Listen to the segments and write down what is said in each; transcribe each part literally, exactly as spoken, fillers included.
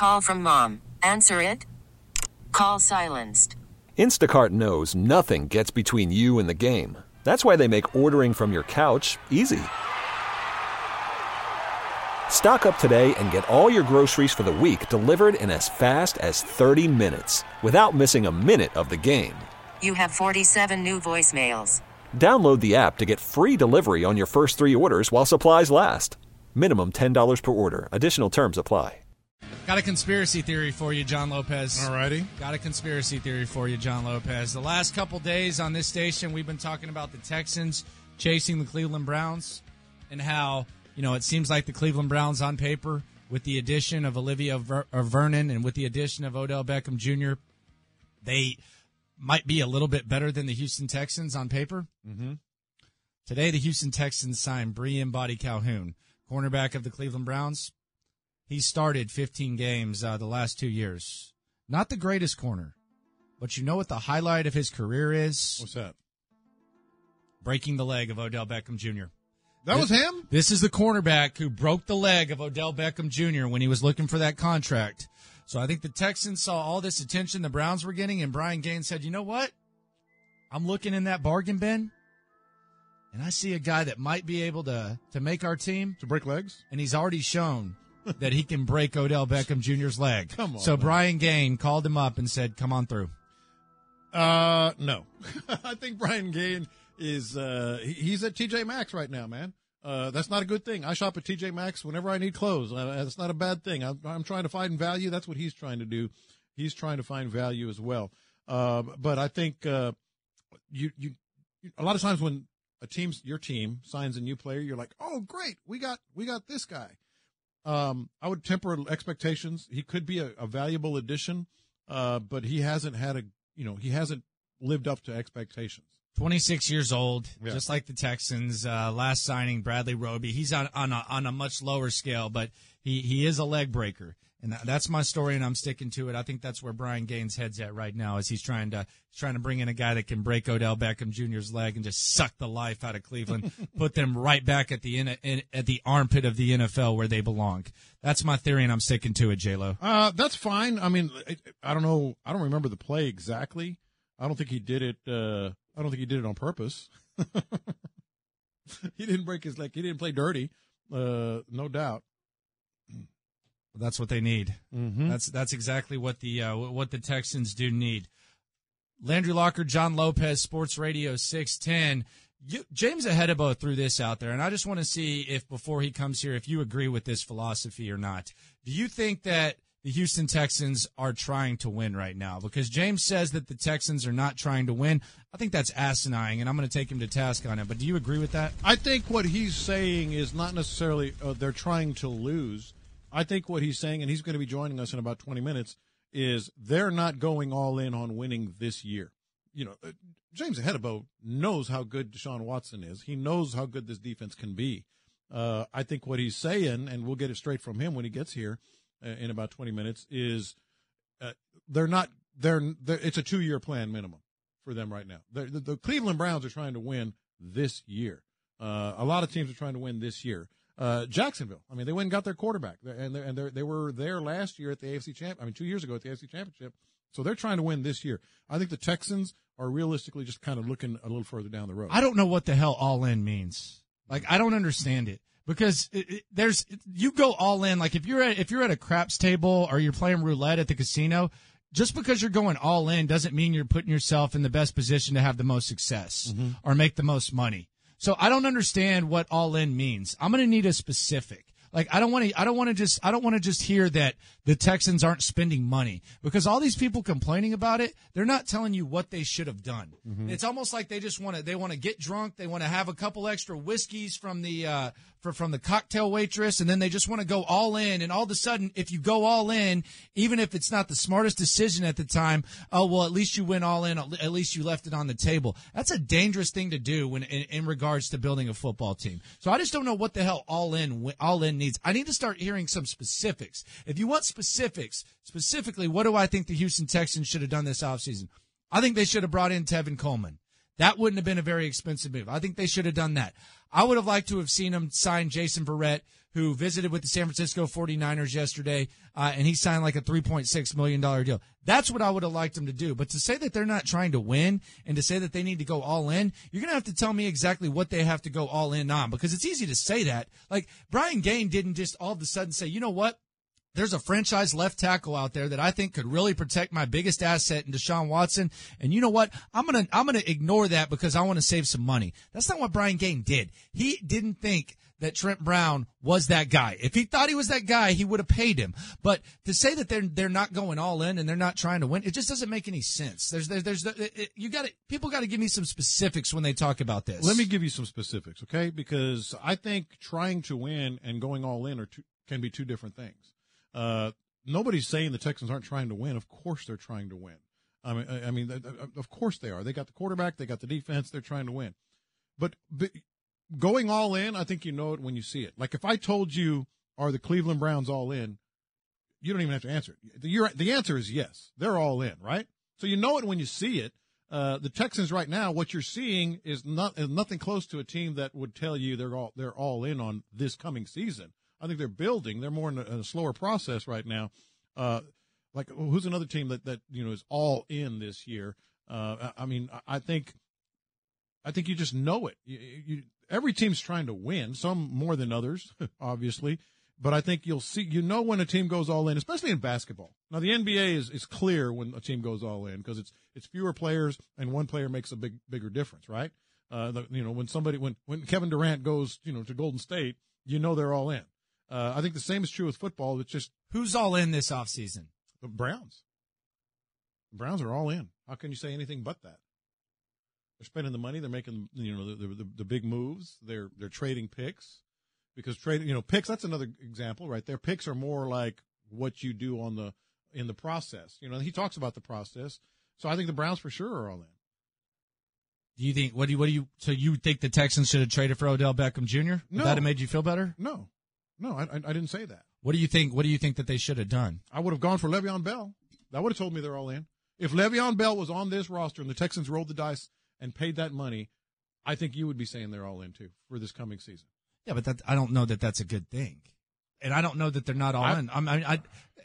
Call from mom. Answer it. Call silenced. Instacart knows nothing gets between you and the game. That's why they make ordering from your couch easy. Stock up today and get all your groceries for the week delivered in as fast as thirty minutes without missing a minute of the game. You have forty-seven new voicemails. Download the app to get free delivery on your first three orders while supplies last. Minimum ten dollars per order. Additional terms apply. Got a conspiracy theory for you, John Lopez. All righty. Got a conspiracy theory for you, John Lopez. The last couple days on this station, we've been talking about the Texans chasing the Cleveland Browns and how, you know, it seems like the Cleveland Browns on paper, with the addition of Olivia Ver- or Vernon and with the addition of Odell Beckham Junior, they might be a little bit better than the Houston Texans on paper. Mm-hmm. Today, the Houston Texans signed Breein Body Calhoun, cornerback of the Cleveland Browns. He started fifteen games uh, the last two years. Not the greatest corner, but you know what the highlight of his career is? What's that? Breaking the leg of Odell Beckham Junior That this, was him? This is the cornerback who broke the leg of Odell Beckham Junior when he was looking for that contract. So I think the Texans saw all this attention the Browns were getting, and Brian Gaines said, you know what? I'm looking in that bargain bin, and I see a guy that might be able to, to make our team. To break legs? And he's already shown that he can break Odell Beckham Junior's leg. Come on. So man. Brian Gaines called him up and said, come on through. Uh, no. I think Brian Gaines is, uh, he, he's at T J Maxx right now, man. Uh, that's not a good thing. I shop at T J Maxx whenever I need clothes. Uh, that's not a bad thing. I'm, I'm trying to find value. That's what he's trying to do. He's trying to find value as well. Uh, but I think, uh, you, you, a lot of times when a team's, your team signs a new player, you're like, oh, great. We got, we got this guy. Um, I would temper expectations. He could be a, a valuable addition, uh, but he hasn't had a, you know, he hasn't lived up to expectations. twenty-six years old, yeah. just like the Texans. Uh, last signing, Bradley Roby. He's on on a, on a much lower scale, but he, he is a leg breaker. And that, that's my story, and I'm sticking to it. I think that's where Brian Gaines' head's at right now, is he's trying to he's trying to bring in a guy that can break Odell Beckham Junior's leg and just suck the life out of Cleveland, put them right back at the in, in, at the armpit of the N F L where they belong. That's my theory, and I'm sticking to it, J-Lo. Uh, that's fine. I mean, I don't know. I don't remember the play exactly. I don't think he did it. Uh, I don't think he did it on purpose. He didn't break his leg. He didn't play dirty. Uh, no doubt. That's what they need. Mm-hmm. That's that's exactly what the uh, what the Texans do need. Landry Locker, John Lopez, Sports Radio six ten. You, James Ahedebo threw this out there, and I just want to see if before he comes here, if you agree with this philosophy or not. Do you think that the Houston Texans are trying to win right now? Because James says that the Texans are not trying to win. I think that's asinine, and I'm going to take him to task on it. But do you agree with that? I think what he's saying is not necessarily uh, they're trying to lose. I think what he's saying, and he's going to be joining us in about twenty minutes, is they're not going all in on winning this year. You know, uh, James Ahedebo knows how good Deshaun Watson is. He knows how good this defense can be. Uh, I think what he's saying, and we'll get it straight from him when he gets here uh, in about twenty minutes, is uh, they're not they're, they're it's a two-year plan minimum for them right now. The, the Cleveland Browns are trying to win this year. Uh, a lot of teams are trying to win this year. Uh, Jacksonville, I mean, they went and got their quarterback, and and they were there last year at the A F C champ. I mean, two years ago at the A F C championship. So they're trying to win this year. I think the Texans are realistically just kind of looking a little further down the road. I don't know what the hell all in means. Like, I don't understand it, because it, it, there's you go all in. Like if you're at if you're at a craps table or you're playing roulette at the casino, just because you're going all in doesn't mean you're putting yourself in the best position to have the most success mm-hmm. or make the most money. So I don't understand what all in means. I'm going to need a specific. Like I don't want to I don't want to just I don't want to just hear that the Texans aren't spending money, because all these people complaining about it, they're not telling you what they should have done. Mm-hmm. It's almost like they just want to they want to get drunk, they want to have a couple extra whiskeys from the uh for, from the cocktail waitress, and then they just want to go all in, and all of a sudden if you go all in, even if it's not the smartest decision at the time, oh well, at least you went all in, at least you left it on the table. That's a dangerous thing to do when in, in regards to building a football team. So I just don't know what the hell all in all in needs. I need to start hearing some specifics. If you want specifics, specifically, what do I think the Houston Texans should have done this offseason? I think they should have brought in Tevin Coleman. That wouldn't have been a very expensive move. I think they should have done that. I would have liked to have seen them sign Jason Verrett, who visited with the San Francisco forty-niners yesterday, uh, and he signed like a three point six million dollars deal. That's what I would have liked him to do. But to say that they're not trying to win and to say that they need to go all in, you're going to have to tell me exactly what they have to go all in on, because it's easy to say that. Like, Brian Gaine didn't just all of a sudden say, you know what? There's a franchise left tackle out there that I think could really protect my biggest asset in Deshaun Watson. And you know what? I'm going to, I'm going to ignore that because I want to save some money. That's not what Brian Gaine did. He didn't think that Trent Brown was that guy. If he thought he was that guy, he would have paid him. But to say that they're, they're not going all in and they're not trying to win, it just doesn't make any sense. There's, there's, there's, it, you got to, people got to give me some specifics when they talk about this. Let me give you some specifics, okay? Because I think trying to win and going all in are two, can be two different things. Uh, nobody's saying the Texans aren't trying to win. Of course they're trying to win. I mean, I, I mean, of course they are. They got the quarterback. They got the defense. They're trying to win. But, but going all in, I think you know it when you see it. Like if I told you, are the Cleveland Browns all in, you don't even have to answer it. The, the answer is yes. They're all in, right? So you know it when you see it. Uh, the Texans right now, what you're seeing is not is nothing close to a team that would tell you they're all they're all in on this coming season. I think they're building. They're more in a, in a slower process right now. Uh, like, who's another team that, that you know is all in this year? Uh, I mean, I think, I think you just know it. You, you, every team's trying to win, some more than others, obviously. But I think you'll see, you know, when a team goes all in, especially in basketball. Now, the N B A is, is clear when a team goes all in because it's it's fewer players and one player makes a big bigger difference, right? Uh, the, you know, when somebody when when Kevin Durant goes, you know, to Golden State, you know they're all in. Uh, I think the same is true with football. It's just who's all in this offseason? The Browns. The Browns are all in. How can you say anything but that? They're spending the money. They're making, you know, the the, the big moves. They're they're trading picks because trading, you know, picks. That's another example, right there. Picks are more like what you do on the in the process. You know, he talks about the process. So I think the Browns for sure are all in. Do you think? What do you? What do you? So you think the Texans should have traded for Odell Beckham Junior? No. Would that have made you feel better? No. No, I, I I didn't say that. What do you think? What do you think that they should have done? I would have gone for Le'Veon Bell. That would have told me they're all in. If Le'Veon Bell was on this roster and the Texans rolled the dice and paid that money, I think you would be saying they're all in too for this coming season. Yeah, but that, I don't know that that's a good thing, and I don't know that they're not all I, in. I mean, I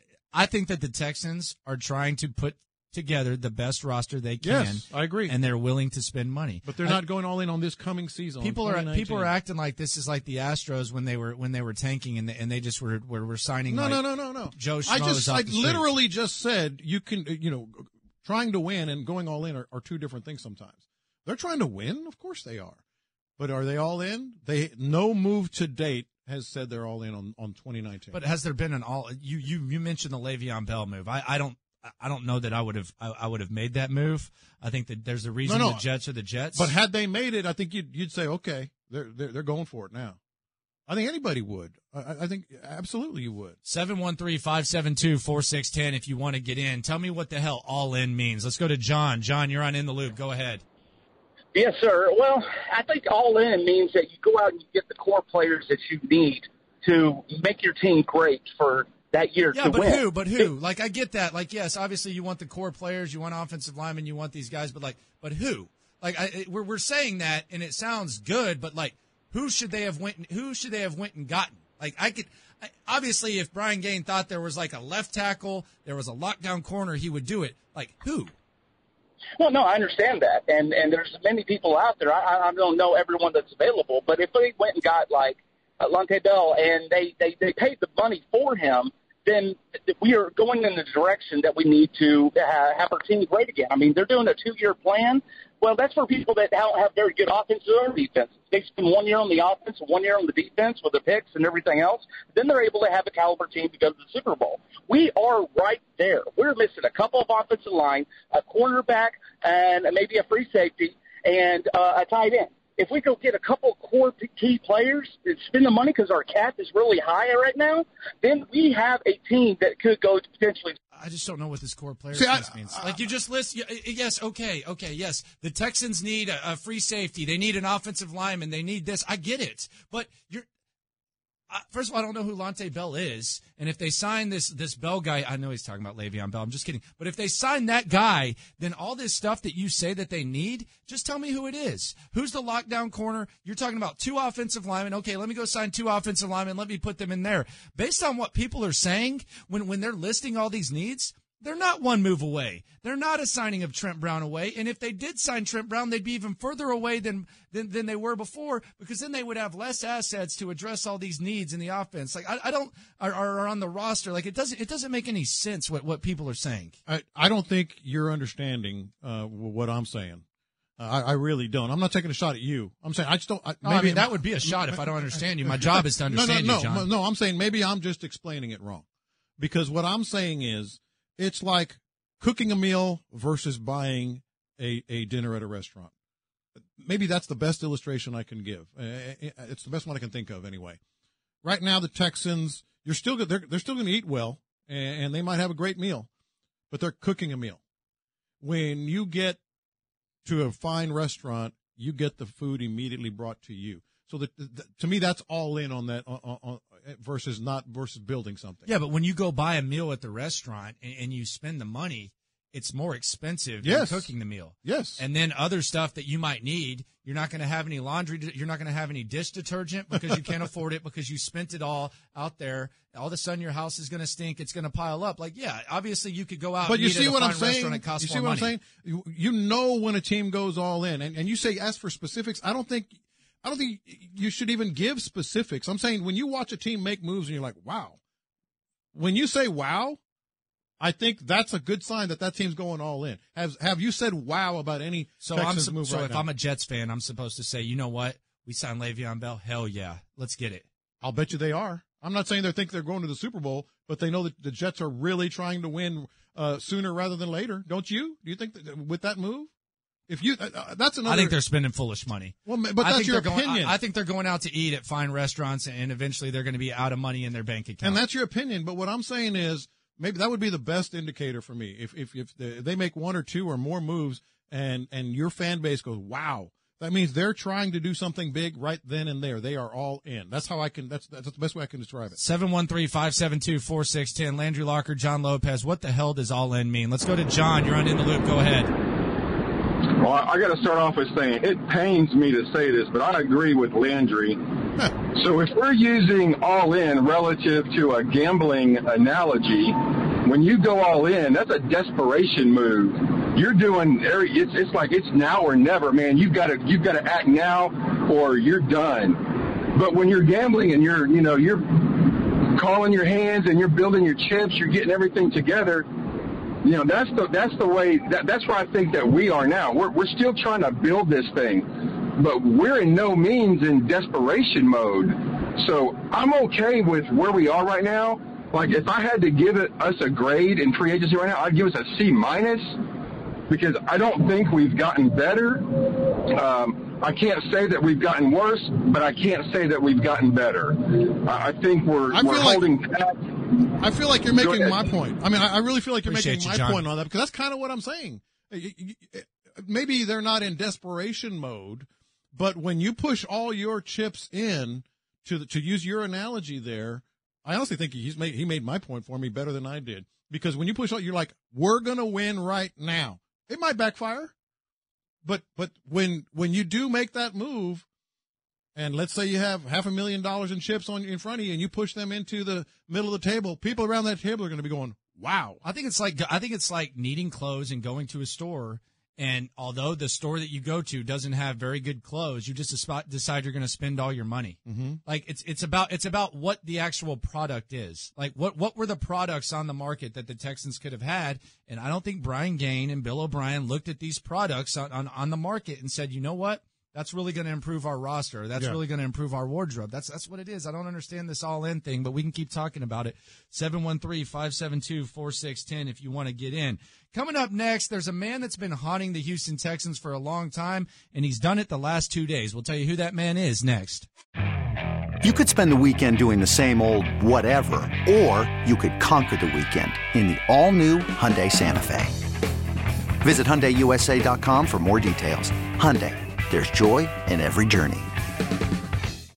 I think that the Texans are trying to put together the best roster they can. Yes, I agree. And they're willing to spend money. But they're I, not going all in on this coming season. People are people are acting like this is like the Astros when they were when they were tanking and they, and they just were were, were signing. No, like no, no, no, no. Joe Schmoes I just off I the street. literally just said you can you know trying to win and going all in are, are two different things sometimes. They're trying to win, of course they are. But are they all in? They no move to date has said they're all in on, on twenty nineteen. But has there been an all you you you mentioned the Le'Veon Bell move. I, I don't I don't know that I would have I, I would have made that move. I think that there's a reason no, no. the Jets are the Jets. But had they made it, I think you'd you'd say, okay, they're they're, they're going for it now. I think anybody would. I, I think absolutely you would. seven one three, five seven two, four six one zero if you want to get in. Tell me what the hell all in means. Let's go to John. John, you're on In the Loop. Go ahead. Yes, sir. Well, I think all in means that you go out and you get the core players that you need to make your team great for that year yeah, to but win. who? But who? Like, I get that. Like, yes, obviously you want the core players, you want offensive linemen, you want these guys, but like, but who? Like, I, we're we're saying that, and it sounds good, but like, who should they have went? Who should they have went and gotten? Like, I could I, obviously, if Brian Gaine thought there was like a left tackle, there was a lockdown corner, he would do it. Like, who? Well, no, I understand that, and and there's many people out there. I, I don't know everyone that's available, but if they went and got like uh, Lonte Bell and they, they they paid the money for him, then we are going in the direction that we need to uh, have our team great again. I mean, they're doing a two-year plan. Well, that's for people that don't have very good offenses or defenses. They spend one year on the offense, one year on the defense with the picks and everything else. Then they're able to have a caliber team to go to the Super Bowl. We are right there. We're missing a couple of offensive line, a cornerback, and maybe a free safety, and uh, a tight end. If we go get a couple core key players and spend the money because our cap is really high right now, then we have a team that could go to potentially. I just don't know what this core player See, I, means. I, like you just list, yes, okay, okay, yes. The Texans need a, a free safety. They need an offensive lineman. They need this. I get it, but you're Uh, first of all, I don't know who Lonte Bell is, and if they sign this this Bell guy, I know he's talking about Le'Veon Bell. I'm just kidding. But if they sign that guy, then all this stuff that you say that they need, just tell me who it is. Who's the lockdown corner? You're talking about two offensive linemen. Okay, let me go sign two offensive linemen. Let me put them in there. Based on what people are saying, when when they're listing all these needs, they're not one move away. They're not a signing of Trent Brown away. And if they did sign Trent Brown, they'd be even further away than, than, than they were before, because then they would have less assets to address all these needs in the offense. Like, I, I don't, are, are on the roster. Like, it doesn't, it doesn't make any sense what, what people are saying. I, I don't think you're understanding uh, what I'm saying. Uh, I, I really don't. I'm not taking a shot at you. I'm saying I just don't. I, no, maybe I mean, that would be a shot if I don't understand you. My job is to understand no, no, you, John. No, no, I'm saying maybe I'm just explaining it wrong, because what I'm saying is it's like cooking a meal versus buying a, a dinner at a restaurant. Maybe that's the best illustration I can give. It's the best one I can think of anyway. Right now, the Texans, you're still they're they're still going to eat well, and they might have a great meal, but they're cooking a meal. When you get to a fine restaurant, you get the food immediately brought to you. So that, that to me, that's all in on that on, on, versus not versus building something. Yeah, but when you go buy a meal at the restaurant and, and you spend the money, it's more expensive yes. than cooking the meal. Yes. And then other stuff that you might need, you're not going to have any laundry, you're not going to have any dish detergent because you can't afford it, because you spent it all out there. All of a sudden, your house is going to stink. It's going to pile up. Like, yeah, obviously you could go out. But and you eat see at a what fine I'm saying? It costs you see more what money. I'm saying? You, you know when a team goes all in, and, and you say ask for specifics. I don't think. I don't think you should even give specifics. I'm saying when you watch a team make moves and you're like, wow. When you say wow, I think that's a good sign that that team's going all in. Have Have you said wow about any so Texans I'm, move So right if now? I'm a Jets fan, I'm supposed to say, you know what? We signed Le'Veon Bell. Hell yeah. Let's get it. I'll bet you they are. I'm not saying they think they're going to the Super Bowl, but they know that the Jets are really trying to win uh, sooner rather than later. Don't you? Do you think that with that move? If you, uh, that's another. I think they're spending foolish money. Well, but I that's think your they're going, opinion. I, I think they're going out to eat at fine restaurants, and eventually they're going to be out of money in their bank account. And that's your opinion. But what I'm saying is, maybe that would be the best indicator for me. If if if they make one or two or more moves, and and your fan base goes, wow, that means they're trying to do something big right then and there. They are all in. That's how I can. That's that's the best way I can describe it. seven one three, five seven two, four six one zero. Landry Locker, John Lopez. What the hell does all in mean? Let's go to John. You're on In the Loop. Go ahead. Well, I got to start off with saying it pains me to say this, but I agree with Landry. So if we're using all in relative to a gambling analogy, when you go all in, that's a desperation move. You're doing it's it's like it's now or never, man. You've got to you've got to act now or you're done. But when you're gambling and you're you know you're calling your hands and you're building your chips, you're getting everything together. You know, that's the that's the way that, that's where I think that we are now. We're we're still trying to build this thing, but we're in no means in desperation mode. So I'm okay with where we are right now. Like if I had to give it us a grade in free agency right now, I'd give us a C minus because I don't think we've gotten better. Um, I can't say that we've gotten worse, but I can't say that we've gotten better. I, I think we're I we're feel holding like- back. I feel like you're making my point. I mean, I really feel like you're Appreciate making you, my John. point on that because that's kind of what I'm saying. Maybe they're not in desperation mode, but when you push all your chips in, to the, to use your analogy there, I honestly think he's made he made my point for me better than I did. Because when you push all, you're like, we're gonna win right now. It might backfire, but but when when you do make that move. And let's say you have half a million dollars in chips on in front of you, and you push them into the middle of the table. People around that table are going to be going, "Wow!" I think it's like I think it's like needing clothes and going to a store. And although the store that you go to doesn't have very good clothes, you just decide you're going to spend all your money. Mm-hmm. Like it's it's about it's about what the actual product is. Like what what were the products on the market that the Texans could have had? And I don't think Brian Gaine and Bill O'Brien looked at these products on on, on the market and said, you know what? That's really going to improve our roster. That's yeah. really going to improve our wardrobe. That's that's what it is. I don't understand this all-in thing, but we can keep talking about it. seven one three, five seven two, four six one zero if you want to get in. Coming up next, there's a man that's been haunting the Houston Texans for a long time, and he's done it the last two days. We'll tell you who that man is next. You could spend the weekend doing the same old whatever, or you could conquer the weekend in the all-new Hyundai Santa Fe. Visit Hyundai U S A dot com for more details. Hyundai. There's joy in every journey.